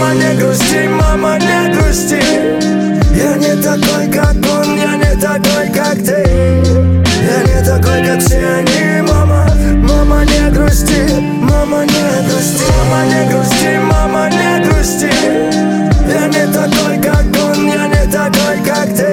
Мама, не грусти, мама, не грусти. Я не такой, как он, я не такой, как ты. Я не такой, как все они. Мама, мама, не грусти, мама, не грусти. Мама, не грусти, мама, не грусти. Я не такой, как он, я не такой, как ты.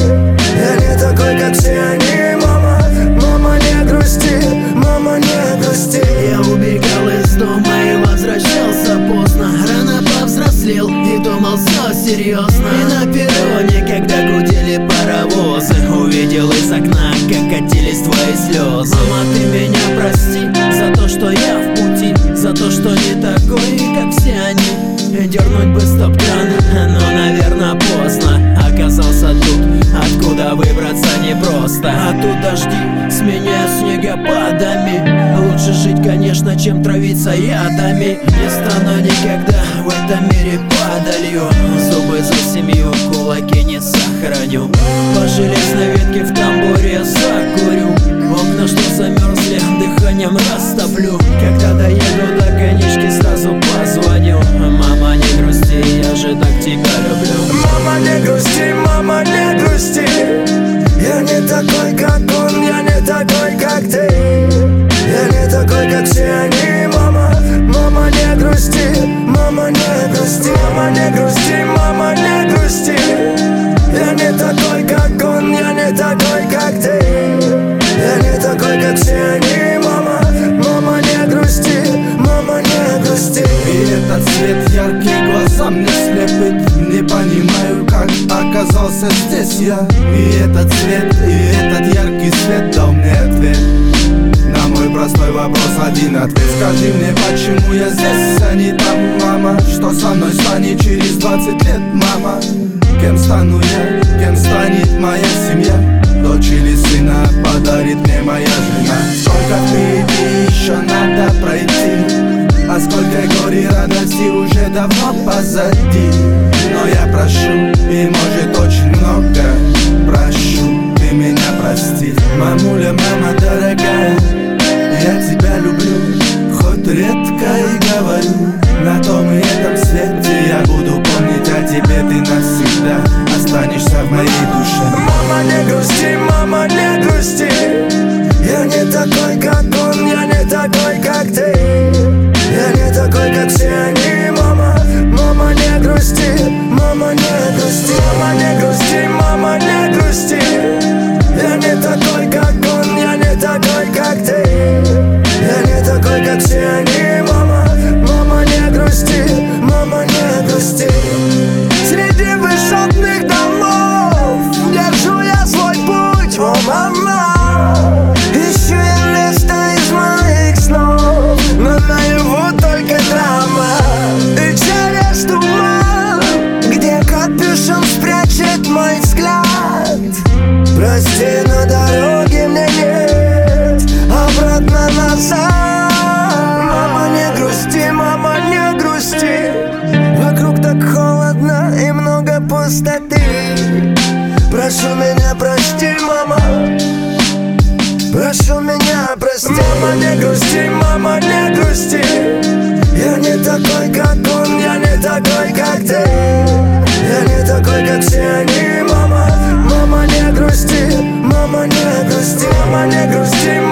Я не такой, как все они. Мама, мама, не грусти, мама, не грусти. Я убегал из дома и возвращался поздно. Рано повзрослел и думал все серьезно. И на перроне, когда гудели паровозы, увидел из окна, как катились твои слезы. Мама, ты меня прости за то, что я в пути, за то, что не такой, как все они. Дернуть бы стоп-кран, но, наверное, поздно. Оказался тут, откуда выбраться непросто. А тут дожди сменяют снегопадами. Лучше жить, конечно, чем травиться ядами. Не стану никогда в этом мире падалью. Зубы за семью, кулаки не сохраню. По железной ветке в тамбуре закурю. Окна, что замерзли, дыханием растоплю. Когда доеду до конечки, сразу позвоню. Мама, не грусти, я же так тебя люблю. Мама, не грусти, мама, не грусти. Я не такой, как он, я не такой, как ты. Я не такой, как все они. Мама, мама, не грусти, мама, не грусти. Мама, не грусти, мама, не грусти. Я не такой, как он, я не такой, как ты. Я не такой, как все они. Мама, мама, не грусти, мама, не грусти. И этот свет яркий глазам не слепит. Не понимаю, как оказался здесь я. И этот свет, и этот яркий свет дал мне ответ на мой простой вопрос, один ответ. Скажи мне, почему я здесь, а не там, мама? Что со мной станет через 20 лет, мама? Кем стану я, кем станет моя семья? Дочь или сына подарит мне моя жена? Сколько впереди еще надо пройти, а сколько горе и радости уже давно позади. Но я прошу, и может очень много прошу, ты меня прости. Мамуля, мама дорогая, я тебя люблю, хоть редко и говорю. На том и этом свете я буду помнить о тебе, ты навсегда останешься в моей душе. Мама, не грусти, мама, не грусти. Я не такой, как он, я не такой, как ты. Я не такой, как все они. Мама, мама, не грусти, мама, не грусти. Мама, не грусти, мама, не грусти. Я не такой, как он, я не такой, как ты. Я не такой, как все они. Мама, мама, не грусти, мама, не грусти. Среди высотных домов держу я свой путь, о, мама. Ищу я место из моих снов, но наяву только драма. И через туман, где капюшон спрячет мой взгляд. Прости, но дороги мне нет обратно назад. Мама, не грусти, мама, не грусти. Вокруг так холодно и много пустоты. Прошу меня, прости, мама. Прошу меня, прости. Мама, не грусти, мама, не грусти. Я не такой, как он, я не такой, как ты. Я не такой, как все они. Мама, мама, не грусти, мама, не грусти. Мама, не грусти,